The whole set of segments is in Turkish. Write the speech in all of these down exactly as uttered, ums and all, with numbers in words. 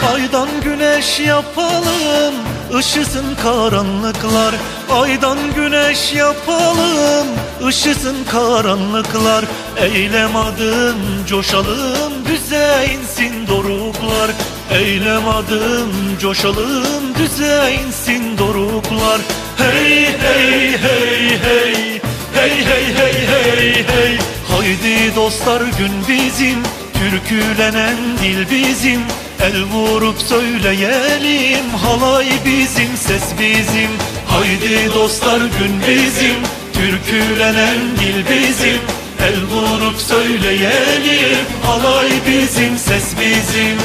Aydan güneş yapalım, ışısın karanlıklar. Aydan güneş yapalım, ışısın karanlıklar. Eylem adım coşalım, düze insin doruklar. Eylem adım coşalım, düze insin doruklar. Hey hey hey hey, hey hey hey hey hey. Haydi dostlar gün bizim, türkülenen dil bizim. El vurup söyleyelim, halay bizim, ses bizim. Haydi dostlar gün bizim, türkülenen dil bizim. El vurup söyleyelim, halay bizim, ses bizim.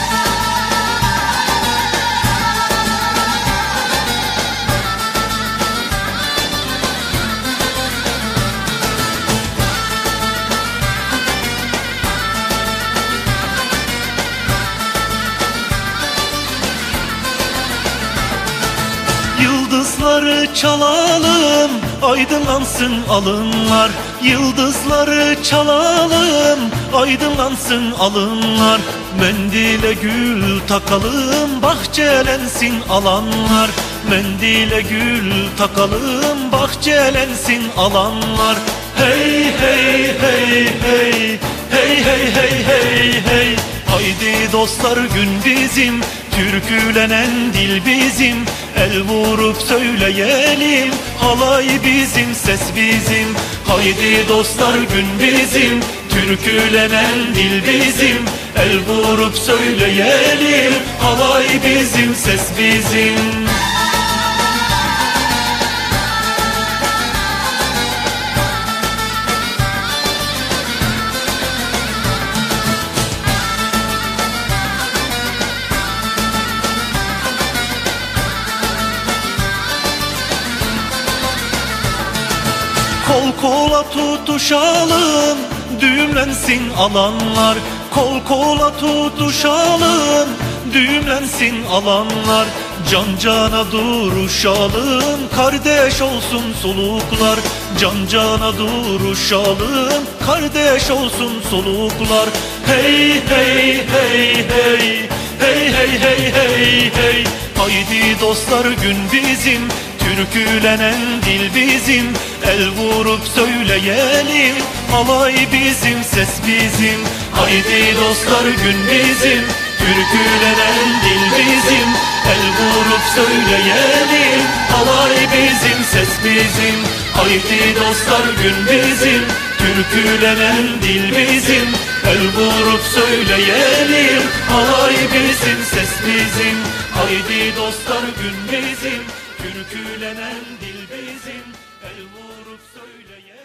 Yıldızları çalalım, aydınlansın alınlar. Yıldızları çalalım, aydınlansın alınlar. Mendile gül takalım, bahçelensin alanlar. Mendile gül takalım, bahçelensin alanlar. Hey hey hey hey, hey hey hey hey hey. Haydi dostlar gün bizim, türkülenen dil bizim. El vurup söyleyelim, halay bizim, ses bizim. Haydi dostlar gün bizim, türkülenen dil bizim. El vurup söyleyelim, halay bizim, ses bizim. Kol kola tutuşalım, düğümlensin alanlar. Kol kola tutuşalım, düğümlensin alanlar. Can cana duruşalım, kardeş olsun soluklar. Can cana duruşalım, kardeş olsun soluklar. Hey hey hey hey, hey hey hey hey hey. Haydi dostlar gün bizim, türkülenen dil bizim. El vurup söyleyelim, halay bizim, ses bizim. Haydi dostlar gün bizim, türkülenen dil bizim. El vurup söyleyelim, halay bizim, ses bizim. Haydi dostlar gün bizim, türkülenen dil bizim. El vurup söyleyelim, halay bizim, ses bizim. Haydi dostlar gün bizim, türkülenen dil bizim. El vurup söyleyelim.